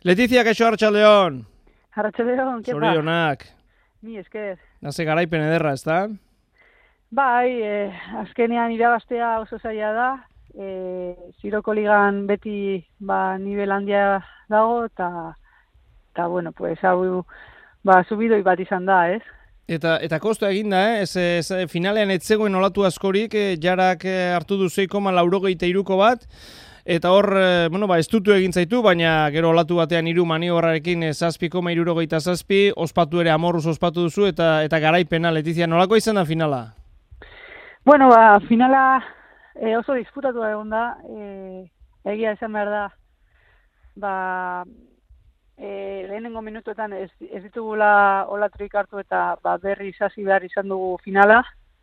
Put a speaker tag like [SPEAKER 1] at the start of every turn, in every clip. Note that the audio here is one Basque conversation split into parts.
[SPEAKER 1] Letizia, kaixo Arratsaldeon.
[SPEAKER 2] Arratsaldeon, kepa.
[SPEAKER 1] Zorionak.
[SPEAKER 2] Ni esker.
[SPEAKER 1] Naze garaipen ederra, ezta?
[SPEAKER 2] Bai, azkenean irabaztea oso zaila da. Ziroko ligan beti nivel handia dago eta bueno, pues hau subidoi bat izan da, ez?
[SPEAKER 1] Eta kosta eginda, ez finalean ez zegoen olatu askorik, jarak hartu du 6,83ko bat. Eta hor, estutu egin zaitu, baina gero olatu batean 3 maniobrarekin 7,67, ospatu ere amorruz ospatu duzu, eta garaipena, Letizia, nolako izan da finala?
[SPEAKER 2] Bueno, finala oso disputatu egon da, egia esan behar da, lehenengo minutuetan ez ditugula olaturik hartu eta berri hasi behar izan dugu finala,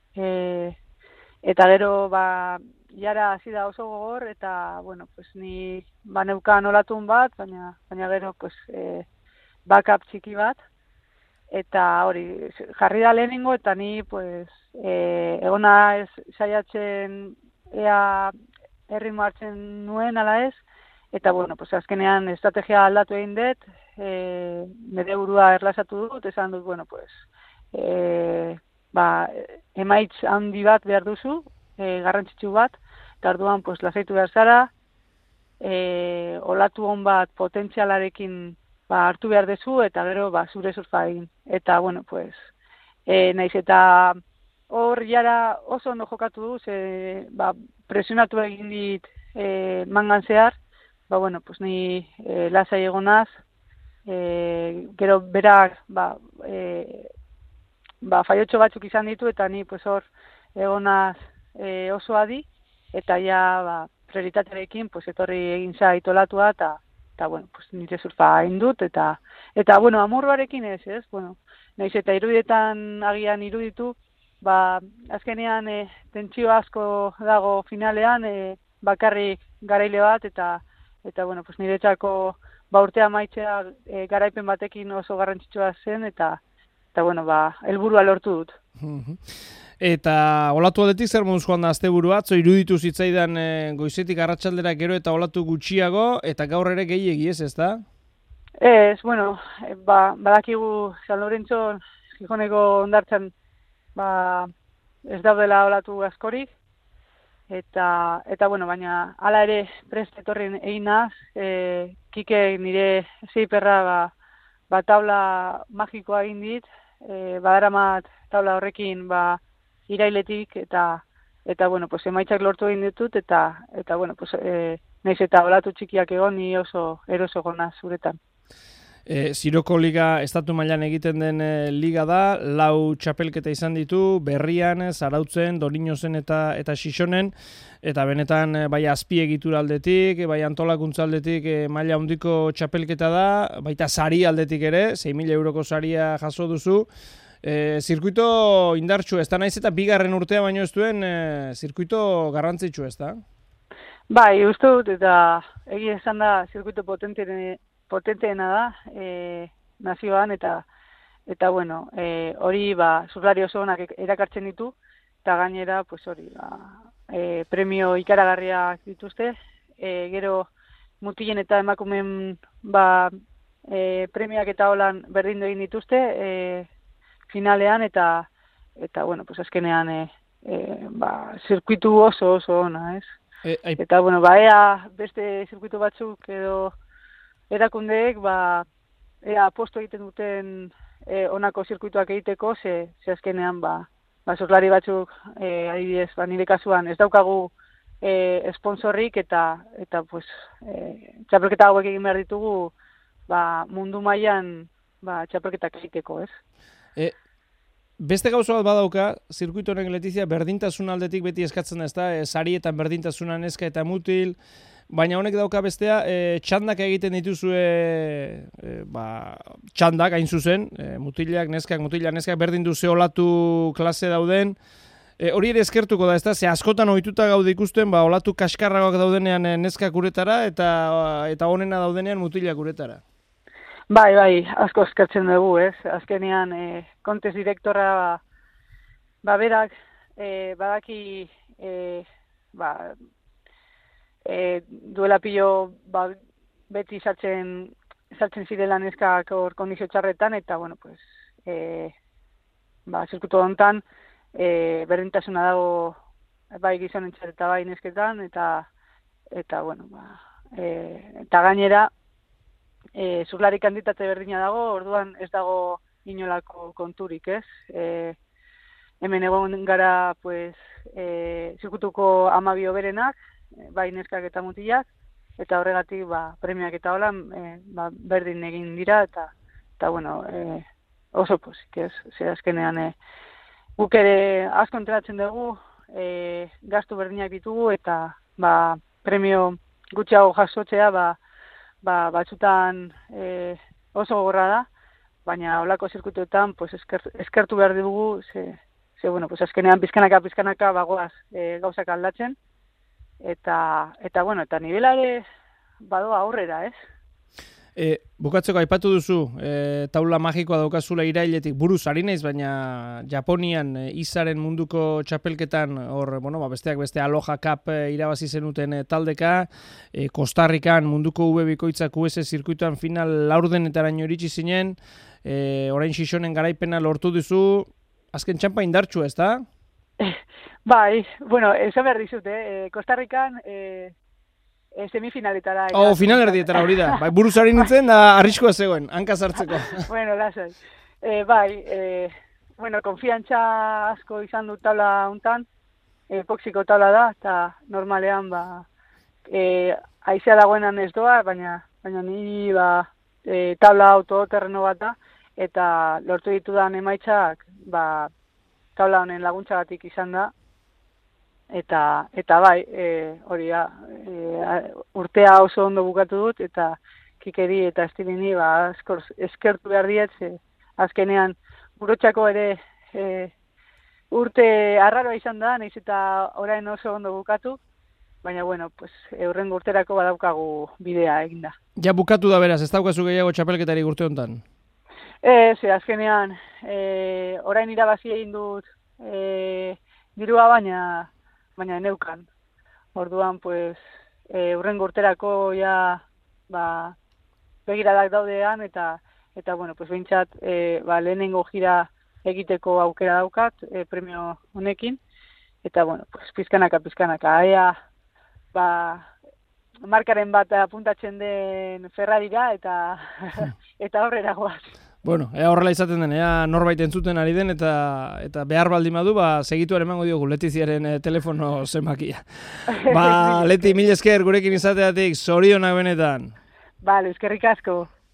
[SPEAKER 2] eta gero jara hasi da oso gogor eta bueno, pues ni neukan olatun bat, baina gero pues backup txiki bat eta hori jarri da lehenengo eta ni pues egona ez saiatzen ea erritmo hartzen nuen ala ez eta bueno, pues azkenean estrategia aldatu egin dut, nire burua erlasatu dut, esan dut bueno, pues emaitz handi bat behar duzu, garrantzitsu bat, eta orduan pues lasaitu behar zara, olatu on bat potentzialarekin hartu behar dezu, eta gero zure surfa egin. Eta bueno, pues naiz eta hor jara oso ondo jokatu du, presionatu egin dit mangan zehar, bueno, pues ni lasai egonaz, gero berak faiotxo batzuk izan ditu, eta ni pues hor egonaz oso adi, eta ja prioritatearekin pues etorri egin zait olatua eta bueno, pues nire surfa egin dut eta bueno, amorruarekin ez, bueno, naiz eta irudietan agian iruditu, azkenean tentsio asko dago finalean, bakarrik garaile bat eta bueno, pues niretzako urtea amaitzea garaipen batekin oso garrantzitsua zen eta bueno, helburua lortu dut.
[SPEAKER 1] Eta olatu aldetik zer moduz joan da asteburua, atzo iruditu zitzaidan goizetik arratsaldera gero eta olatu gutxiago, eta gaur ere gehiegi ez da?
[SPEAKER 2] Ez, bueno, badakigu San Lorenzo Gijoneko hondartzan ez daudela olatu askorik, eta bueno, baina hala ere prest etorren egin naz, Kike nire zeiperra taula magikoa egin dit, badaramat taula horrekin irailetik eta bueno, pues emaitzak lortu egin ditut eta bueno, pues naiz eta olatu txikiak egon ni oso eroso gona zuretan.
[SPEAKER 1] Ziroko liga estatu mailan egiten den liga da, 4 txapelketa izan ditu, Berrian, Zarautzen, Doriniozen eta Xixonen, eta benetan bai azpiegitura aldetik, bai antolakuntza aldetik maila handiko txapelketa da, baita sari aldetik ere, 6.000 euroko saria jaso duzu. Zirkuito indartsu, ez da naiz eta bigarren urtea baino ez duen zirkuito garrantzitsu ez da?
[SPEAKER 2] Bai, uste dut eta egia esan da zirkuito potenteena da nazioan eta bueno, hori zurlari oso onak erakartzen ditu eta gainera pues hori premio ikaragarriak dituzte, gero mutilen eta emakumeen premiak eta holan berdindu egin dituzte, finalean eta bueno, pues azkenean zirkuitu oso ona, ez? Eta bueno, ea beste zirkuitu batzuk edo erakundeek ea aposto egiten duten honako zirkuituak egiteko, ze azkenean surflari batzuk adibidez, nire kasuan ez daukagu sponsorrik eta pues txapelketa hauek egin behar ditugu mundu mailan txapelketak egiteko, ez?
[SPEAKER 1] Beste gauza bat badauka, zirkuito honek Letizia berdintasun aldetik beti eskatzen da, ezta? Sarietan berdintasuna neska eta mutil, baina honek dauka bestea, txandak egiten dituzue, txandak hain zuzen, mutilak, neskak berdin duze olatu klase dauden, hori ere eskertuko da, ezta? Ze askotan ohituta gaude ikusten, olatu kaskarragoak daudenean neskak uretara eta honena daudenean mutilak uretara.
[SPEAKER 2] Bai, asko eskertzen dugu, ez? Azkenean, kontez direktorra berak badaki duela pilo beti sartzen saltzen zirela neskak hor kondizio txarretan, eta, bueno, pues, zirkuito hontan, berdintasuna dago bai gizonentzat eta bai nesketan, eta bueno, eta gainera, zurlari kanditate berdina dago, orduan ez dago inolako konturik, ez? Hemen egon gara, pues, zirkutuko 12 berenak, bai neskak eta mutilak, eta horregatik, premiak eta hola, berdin egin dira, eta bueno, oso pozik, ez? Ze azkenean, guk ere asko enteratzen dugu, gastu berdinak ditugu, eta, premio gutxiago jasotzea, batzutan oso gogorra da, baina holako zirkuituetan, pues, eskertu behar dugu, ze bueno, pues, azkenean pizkanaka bagoaz gauzak aldatzen, eta bueno, eta nibelare badoa aurrera, ez?
[SPEAKER 1] Bukatzeko aipatu duzu, taula magikoa daukazula irailetik buruz ari naiz, baina Japonian izaren munduko txapelketan hor, besteak beste Aloha Cup irabazi zenuten taldeka, Kostarrikan munduko bikoitzak US zirkuituan final laurdenetaraino iritsi zinen, orain Xixonen garaipena lortu duzu, azken txampa indartsu, ez da?
[SPEAKER 2] Bai, bueno, esan behar dizut, Kostarrikan semifinaletara.
[SPEAKER 1] Final erdietara hori da. Bai, buruzari nintzen da arriskoa zegoen, hanka sartzeko.
[SPEAKER 2] Bueno, lasai. Bueno, konfiantza asko izan du tabla hontan, epoxiko tabla da, eta normalean, haizea dagoenan ez doa, baina ni, tabla autoterreno bat da, eta lortu ditudan emaitzak, tabla honen laguntzagatik izan da, eta bai, hori da, urtea oso ondo bukatu dut, eta Kikeri eta Estilini eskertu behar diet, azkenean burotxako ere urte arraroa izan da, nahiz eta orain oso ondo bukatu, baina bueno, pues, hurrengo urterako badaukagu bidea eginda.
[SPEAKER 1] Ja bukatu da beraz, ez daukazu gehiago txapelketari urte honetan?
[SPEAKER 2] Azkenean, orain irabazi egin dut dirua baina neukan. Orduan, pues, hurrengo urterako ja, begiradak daudean, eta bueno, pues, behintzat, lehenengo gira egiteko aukera daukat, premio honekin, eta bueno, pues, pizkanaka, ea, markaren bat apuntatzen den Ferrarira, eta horrela goaz.
[SPEAKER 1] Bueno, ea horrela izaten den, ea norbait entzuten ari den, eta behar baldin badu, segituaren emango diogu Letiziaren telefono zenbakia. Leti, mil esker gurekin izateatik, zorionak benetan.
[SPEAKER 2] Bale, eskerrik asko.